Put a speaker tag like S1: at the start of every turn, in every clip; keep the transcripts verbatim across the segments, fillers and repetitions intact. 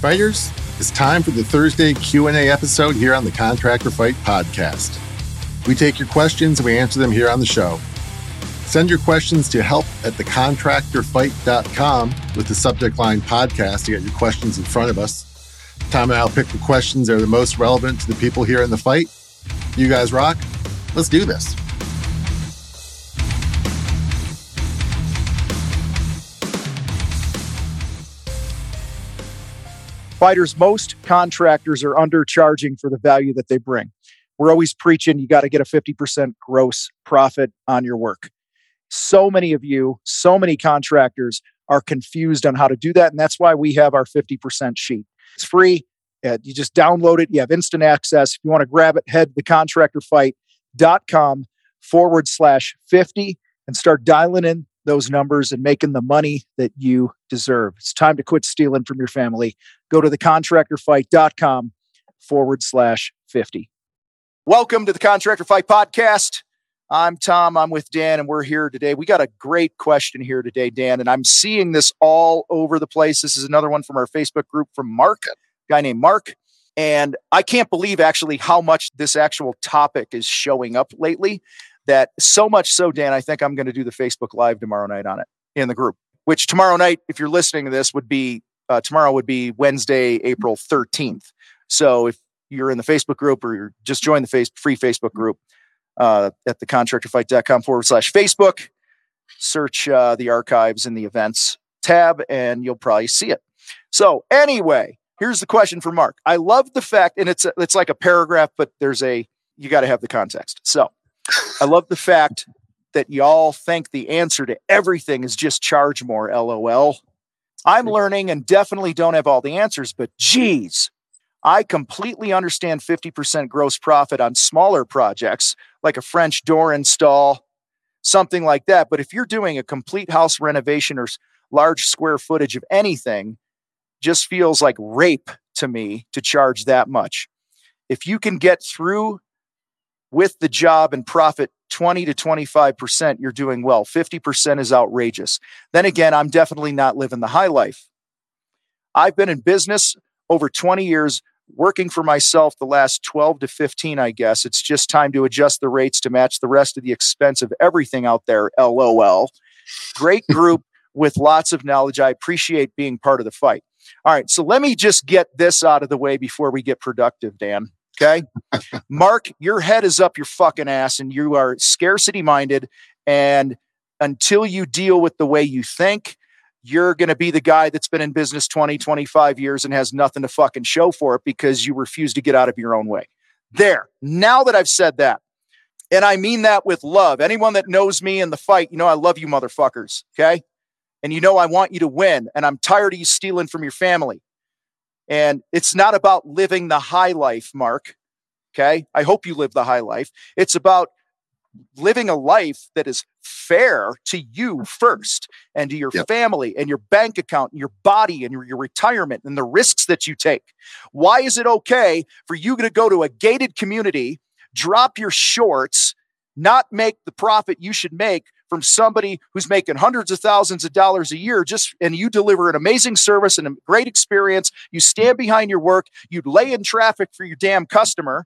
S1: Fighters, it's time for the Thursday Q and A episode here on the Contractor Fight podcast. We take your questions and we answer them here on the show. Send your questions to help at the contractor fight dot com with the subject line podcast to get your questions in front of us. Tom and I'll pick the questions that are the most relevant to the people here in the fight. You guys rock. Let's do this.
S2: Fighters, most contractors are undercharging for the value that they bring. We're always preaching you got to get a fifty percent gross profit on your work. So many of you, so many contractors are confused on how to do that, and that's why we have our fifty percent sheet. It's free. Uh, you just download it. You have instant access. If you want to grab it, head to the contractor fight dot com forward slash 50 and start dialing in those numbers and making the money that you deserve. It's time to quit stealing from your family. Go to the contractor fight dot com forward slash 50. Welcome to the Contractor Fight Podcast. I'm Tom. I'm with Dan, and we're here today. We got a great question here today, Dan, and I'm seeing this all over the place. This is another one from our Facebook group from Mark, a guy named Mark. And I can't believe actually how much this actual topic is showing up lately. That so much so, Dan, I think I'm going to do the Facebook Live tomorrow night on it in the group, which tomorrow night, if you're listening to this, would be, uh, tomorrow would be Wednesday, April thirteenth. So if you're in the Facebook group or you're just join the face, free Facebook group uh, at the contractor fight dot com forward slash Facebook, search uh, the archives in the events tab and you'll probably see it. So anyway, here's the question for Mark. I love the fact, and it's, a, it's like a paragraph, but there's a, you got to have the context. So I love the fact that y'all think the answer to everything is just charge more, LOL. I'm learning and definitely don't have all the answers, but geez, I completely understand fifty percent gross profit on smaller projects like a French door install, something like that. But if you're doing a complete house renovation or large square footage of anything, just feels like rape to me to charge that much. If you can get through with the job and profit twenty to twenty-five percent, you're doing well. fifty percent is outrageous. Then again, I'm definitely not living the high life. I've been in business over twenty years, working for myself the last twelve to fifteen, I guess. It's just time to adjust the rates to match the rest of the expense of everything out there, LOL. Great group with lots of knowledge. I appreciate being part of the fight. All right, so let me just get this out of the way before we get productive, Dan. Okay. Mark, your head is up your fucking ass and you are scarcity minded. And until you deal with the way you think, you're going to be the guy that's been in business twenty, twenty-five years and has nothing to fucking show for it because you refuse to get out of your own way. There. Now that I've said that, and I mean that with love, anyone that knows me in the fight, you know, I love you motherfuckers. Okay. And you know, I want you to win and I'm tired of you stealing from your family. And it's not about living the high life, Mark. Okay. I hope you live the high life. It's about living a life that is fair to you first and to your yep. family and your bank account and your body and your, your retirement and the risks that you take. Why is it okay for you to go to a gated community, drop your shorts, not make the profit you should make from somebody who's making hundreds of thousands of dollars a year, just and you deliver an amazing service and a great experience. You stand behind your work, you lay in traffic for your damn customer,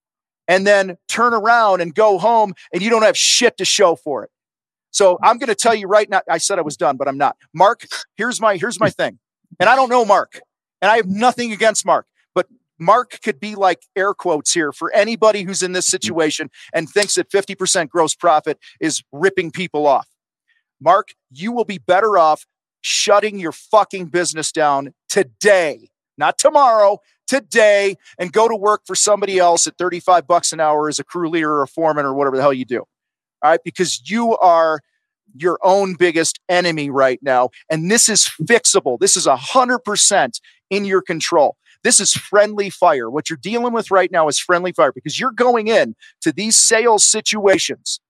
S2: and then turn around and go home and you don't have shit to show for it. So I'm going to tell you right now, I said I was done, but I'm not. Mark, here's my here's my thing. And I don't know Mark, and I have nothing against Mark, but Mark could be like air quotes here for anybody who's in this situation and thinks that fifty percent gross profit is ripping people off. Mark, you will be better off shutting your fucking business down today, not tomorrow, today, and go to work for somebody else at thirty-five bucks an hour as a crew leader or a foreman or whatever the hell you do. All right. Because you are your own biggest enemy right now. And this is fixable. This is a hundred percent in your control. This is friendly fire. What you're dealing with right now is friendly fire because you're going in to these sales situations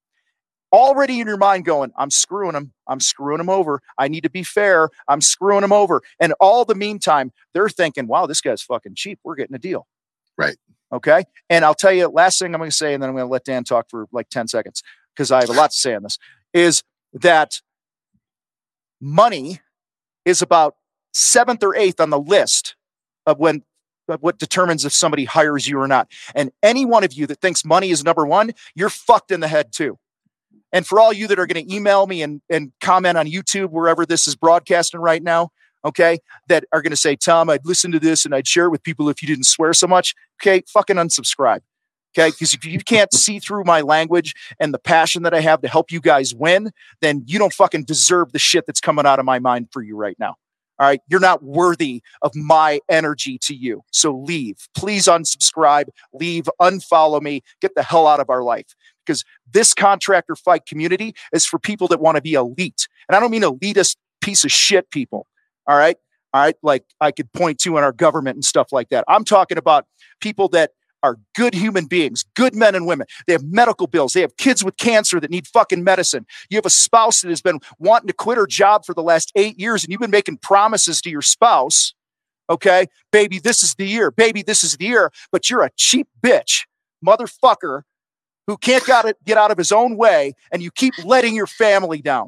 S2: already in your mind going, I'm screwing them. I'm screwing them over. I need to be fair. I'm screwing them over. And all the meantime, they're thinking, wow, this guy's fucking cheap. We're getting a deal.
S1: Right.
S2: Okay. And I'll tell you, last thing I'm going to say, and then I'm going to let Dan talk for like ten seconds because I have a lot to say on this, is that money is about seventh or eighth on the list of when of what determines if somebody hires you or not. And any one of you that thinks money is number one, you're fucked in the head too. And for all you that are going to email me and, and comment on YouTube, wherever this is broadcasting right now, okay, that are going to say, Tom, I'd listen to this and I'd share it with people if you didn't swear so much. Okay, fucking unsubscribe. Okay, because if you can't see through my language and the passion that I have to help you guys win, then you don't fucking deserve the shit that's coming out of my mind for you right now. All right. You're not worthy of my energy to you. So leave. Please unsubscribe, leave, unfollow me, get the hell out of our life. Because this contractor fight community is for people that want to be elite. And I don't mean elitist piece of shit people. All right. All right. Like I could point to in our government and stuff like that. I'm talking about people that are good human beings, good men and women. They have medical bills. They have kids with cancer that need fucking medicine. You have a spouse that has been wanting to quit her job for the last eight years and you've been making promises to your spouse. Okay, baby, this is the year. Baby, this is the year. But you're a cheap bitch, motherfucker, who can't get out of his own way and you keep letting your family down.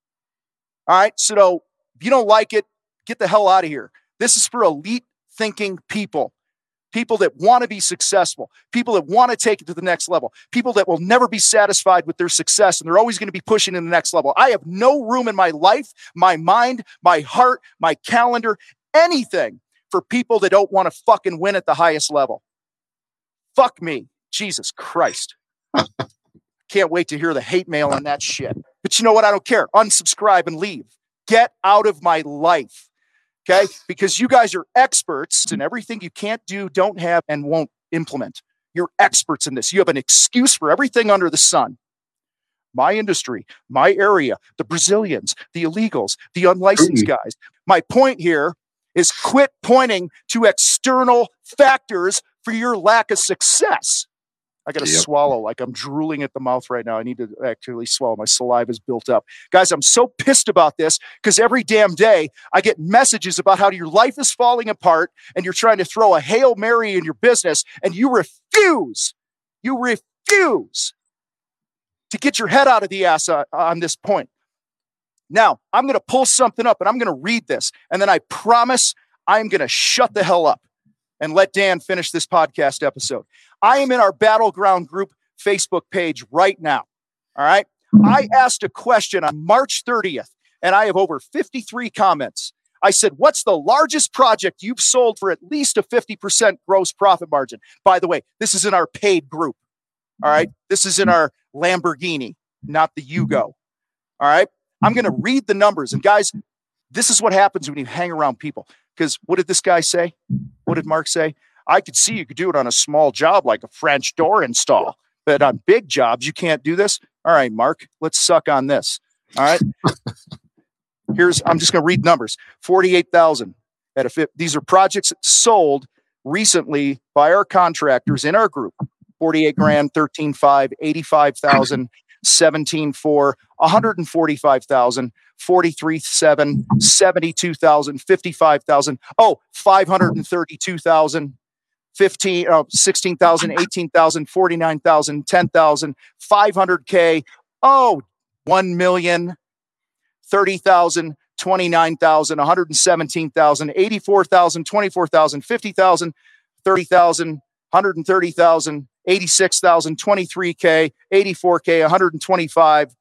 S2: All right, so if you don't like it, get the hell out of here. This is for elite thinking people. People that want to be successful, people that want to take it to the next level, people that will never be satisfied with their success and they're always going to be pushing in the next level. I have no room in my life, my mind, my heart, my calendar, anything for people that don't want to fucking win at the highest level. Fuck me. Jesus Christ. Can't wait to hear the hate mail on that shit. But you know what? I don't care. Unsubscribe and leave. Get out of my life. Okay, because you guys are experts in everything you can't do, don't have, and won't implement. You're experts in this. You have an excuse for everything under the sun. My industry, my area, the Brazilians, the illegals, the unlicensed guys. My point here is quit pointing to external factors for your lack of success. I got to yep. swallow like I'm drooling at the mouth right now. I need to actually swallow. My saliva is built up. Guys, I'm so pissed about this because every damn day I get messages about how your life is falling apart and you're trying to throw a Hail Mary in your business and you refuse, you refuse to get your head out of the ass uh, on this point. Now, I'm going to pull something up and I'm going to read this. And then I promise I'm going to shut the hell up and let Dan finish this podcast episode. I am in our Battleground Group Facebook page right now. All right. I asked a question on March thirtieth, and I have over fifty-three comments. I said, what's the largest project you've sold for at least a fifty percent gross profit margin? By the way, this is in our paid group. All right. This is in our Lamborghini, not the Yugo. All right. I'm going to read the numbers. And guys, this is what happens when you hang around people. Because what did this guy say? What did Mark say? I could see you could do it on a small job like a French door install, but on big jobs, you can't do this. All right, Mark, let's suck on this. All right. Here's, I'm just going to read numbers. forty-eight thousand at a fit. These are projects sold recently by our contractors in our group. forty-eight grand, thirteen five, eighty-five thousand, seventeen four, one hundred forty-five thousand, forty-three seven, seventy-two thousand, fifty-five thousand. Oh, five hundred thirty-two thousand. fifteen, oh, sixteen thousand, eighteen thousand, forty-nine thousand, ten thousand, five hundred K. Oh, one million, thirty thousand, twenty-nine thousand, one hundred seventeen thousand, eighty-four thousand, twenty-four thousand, fifty thousand, thirty thousand, one hundred thirty thousand, eighty-six thousand, twenty-three K, eighty-four K, one hundred twenty-five.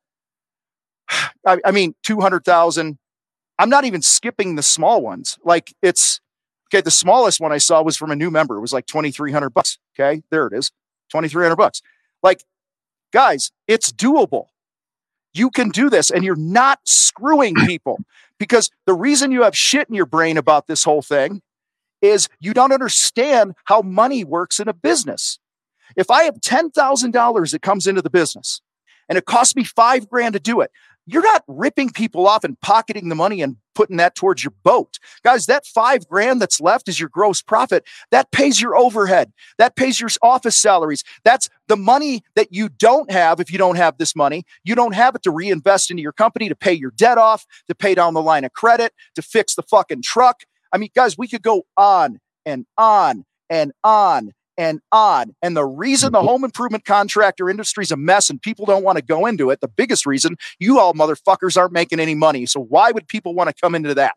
S2: I, I mean, two hundred thousand. I'm not even skipping the small ones. Like it's, okay, the smallest one I saw was from a new member. It was like twenty-three hundred bucks. Okay, there it is. twenty-three hundred bucks. Like, guys, it's doable. You can do this and you're not screwing people because the reason you have shit in your brain about this whole thing is you don't understand how money works in a business. If I have ten thousand dollars that comes into the business and it costs me five grand to do it, you're not ripping people off and pocketing the money and putting that towards your boat. Guys, that five grand that's left is your gross profit. That pays your overhead. That pays your office salaries. That's the money that you don't have if you don't have this money. You don't have it to reinvest into your company, to pay your debt off, to pay down the line of credit, to fix the fucking truck. I mean, guys, we could go on and on and on and on. And the reason the home improvement contractor industry is a mess and people don't want to go into it, the biggest reason, you all motherfuckers aren't making any money. So why would people want to come into that?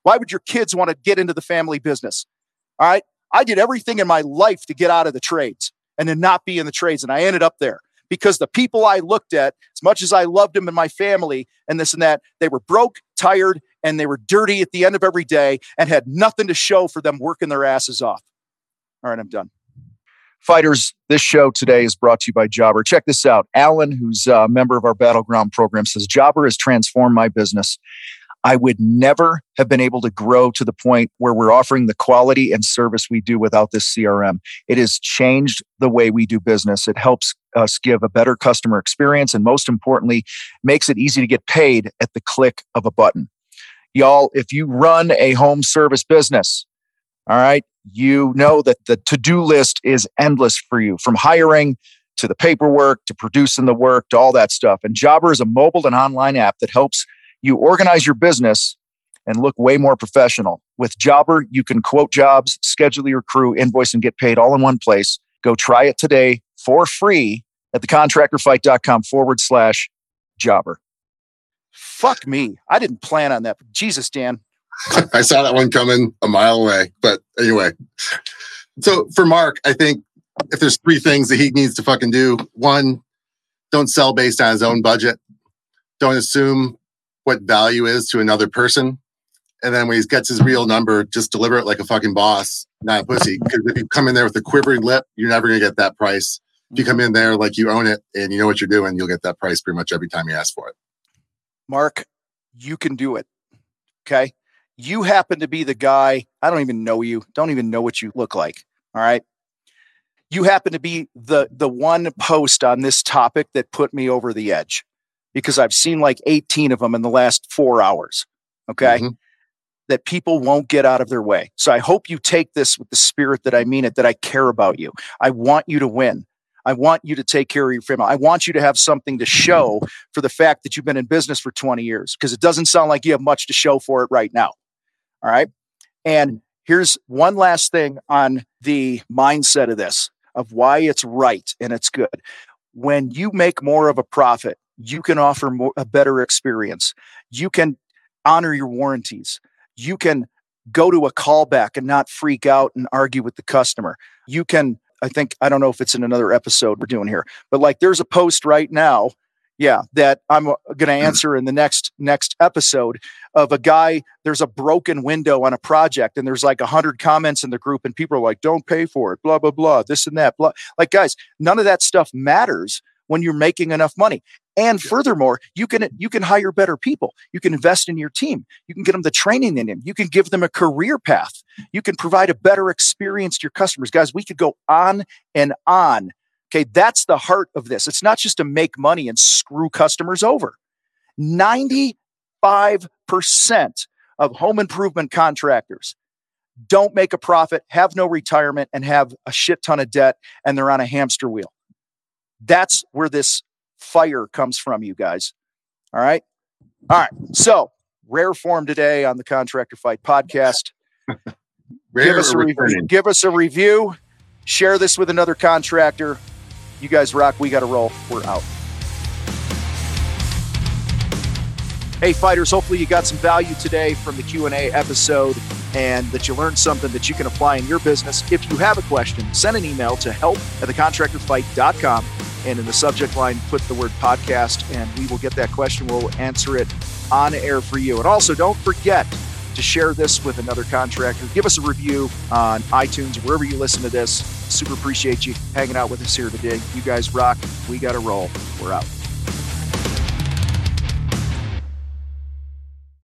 S2: Why would your kids want to get into the family business? All right. I did everything in my life to get out of the trades and to not be in the trades. And I ended up there because the people I looked at, as much as I loved them and my family and this and that, they were broke, tired, and they were dirty at the end of every day and had nothing to show for them working their asses off. All right, I'm done. Fighters, this show today is brought to you by Jobber. Check this out. Alan, who's a member of our Battleground program, says, Jobber has transformed my business. I would never have been able to grow to the point where we're offering the quality and service we do without this C R M. It has changed the way we do business. It helps us give a better customer experience, and most importantly, makes it easy to get paid at the click of a button. Y'all, if you run a home service business, all right, you know that the to-do list is endless for you, from hiring to the paperwork to producing the work to all that stuff. And Jobber is a mobile and online app that helps you organize your business and look way more professional. With Jobber, you can quote jobs, schedule your crew, invoice, and get paid all in one place. Go try it today for free at thecontractorfight.com forward slash Jobber. Fuck me. I didn't plan on that. Jesus, Dan.
S1: I saw that one coming a mile away. But anyway, so for Mark, I think if there's three things that he needs to fucking do, one, don't sell based on his own budget. Don't assume what value is to another person. And then when he gets his real number, just deliver it like a fucking boss, not a pussy. Because if you come in there with a quivering lip, you're never going to get that price. If you come in there like you own it and you know what you're doing, you'll get that price pretty much every time you ask for it.
S2: Mark, you can do it. Okay? You happen to be the guy, I don't even know you, don't even know what you look like. All right? You happen to be the the one post on this topic that put me over the edge, because I've seen like eighteen of them in the last four hours. Okay? Mm-hmm. That people won't get out of their way. So I hope you take this with the spirit that I mean it, that I care about you. I want you to win. I want you to take care of your family. I want you to have something to show for the fact that you've been in business for twenty years, because it doesn't sound like you have much to show for it right now. All right. And here's one last thing on the mindset of this, of why it's right and it's good. When you make more of a profit, you can offer more, a better experience. You can honor your warranties. You can go to a callback and not freak out and argue with the customer. You can, I think, I don't know if it's in another episode we're doing here, but like there's a post right now, yeah, that I'm going to answer in the next next episode of a guy, there's a broken window on a project and there's like a hundred comments in the group and people are like, don't pay for it, blah, blah, blah, this and that, blah. Like, guys, none of that stuff matters when you're making enough money. And furthermore, you can you can hire better people. You can invest in your team. You can get them the training in them. You can give them a career path. You can provide a better experience to your customers. Guys, we could go on and on. Okay, that's the heart of this. It's not just to make money and screw customers over. ninety-five percent of home improvement contractors don't make a profit, have no retirement, and have a shit ton of debt, and they're on a hamster wheel. That's where this fire comes from, you guys. All right. All right. So rare form today on the Contractor Fight podcast. give us a review. Give us a review. Share this with another contractor. You guys rock. We got to roll. We're out. Hey, fighters. Hopefully you got some value today from the Q and A episode and that you learned something that you can apply in your business. If you have a question, send an email to help at the contractor fight dot com. And in the subject line, put the word podcast, and we will get that question. We'll answer it on air for you. And also, don't forget to share this with another contractor. Give us a review on iTunes or wherever you listen to this. Super appreciate you hanging out with us here today. You guys rock. We got to roll. We're out.